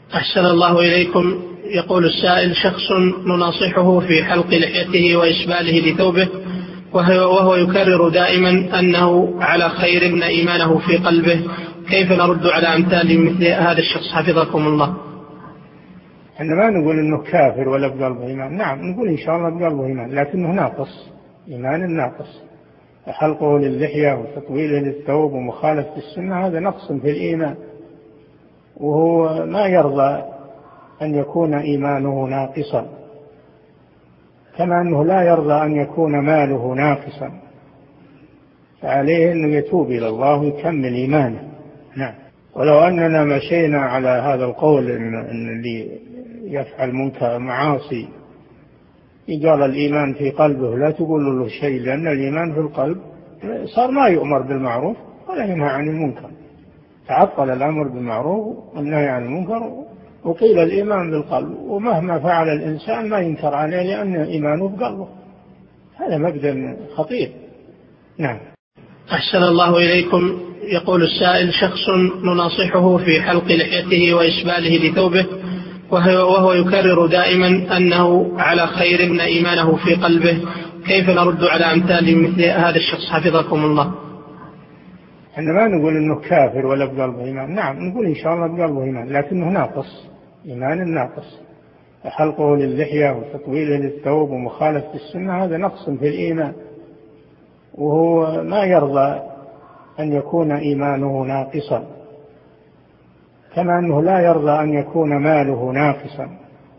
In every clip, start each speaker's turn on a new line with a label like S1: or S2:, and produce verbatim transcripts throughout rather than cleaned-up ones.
S1: أحسن الله إليكم. يقول السائل: شخص نناصحه في حلق لحيته وإسباله لثوبه، وهو يكرر دائما أنه على خير إن إيمانه في قلبه، كيف نرد على أمثال مثل هذا الشخص حفظكم الله؟
S2: احنا ما نقول انه كافر ولا بقلبه ايمان، نعم نقول ان شاء الله بقلبه ايمان لكنه ناقص، ايمان ناقص. حلقه للحية وتطويله للثوب ومخالفة السنة هذا نقص في الإيمان، وهو ما يرضى أن يكون إيمانه ناقصا، كما أنه لا يرضى أن يكون ماله ناقصا، فعليه أنه يتوب إلى الله ويكمل إيمانه. نعم. ولو أننا مشينا على هذا القول إن, إن اللي يفعل منكر معاصي يقال الإيمان في قلبه لا تقول له شيء، لأن الإيمان في القلب صار ما يؤمر بالمعروف ولا ينهى عن المنكر، تعطل الأمر بالمعروف والنهي عن المنكر، وقيل الإيمان بالقلب، ومهما فعل الإنسان ما ينكر عليه لأن إيمانه بقلبه. هذا مبدأ خطير. نعم.
S1: أحسن الله إليكم. يقول السائل: شخص نناصحه في حلق لحيته وإسباله لثوبه، وهو يكرر دائما أنه على خير إن إيمانه في قلبه، كيف نرد على أمثال مثل هذا الشخص حفظكم الله؟
S2: احنا ما نقول انه كافر ولا بقلبه ايمان، نعم نقول ان شاء الله بقلبه ايمان لكنه ناقص، ايمان ناقص. حلقه للحية وتطويله للثوب ومخالفة السنة هذا نقص في الإيمان، وهو ما يرضى أن يكون إيمانه ناقصا، كما أنه لا يرضى أن يكون ماله ناقصا،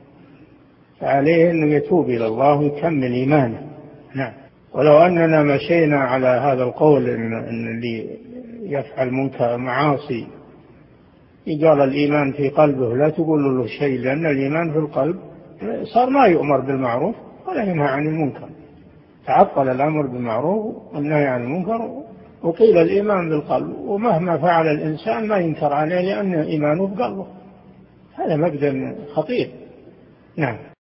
S2: فعليه أنه يتوب إلى الله ويكمل إيمانه. نعم. ولو أننا مشينا على هذا القول إن, إن اللي يفعل منكر معاصي يقال الإيمان في قلبه لا تقول له شيء، لأن الإيمان في القلب صار ما يؤمر بالمعروف ولا ينهى عن المنكر، تعطل الأمر بالمعروف والنهي عن المنكر، وقيل الإيمان بالقلب، ومهما فعل الإنسان ما ينكر عليه لأن إيمانه بقلبه. هذا مبدأ خطير. نعم.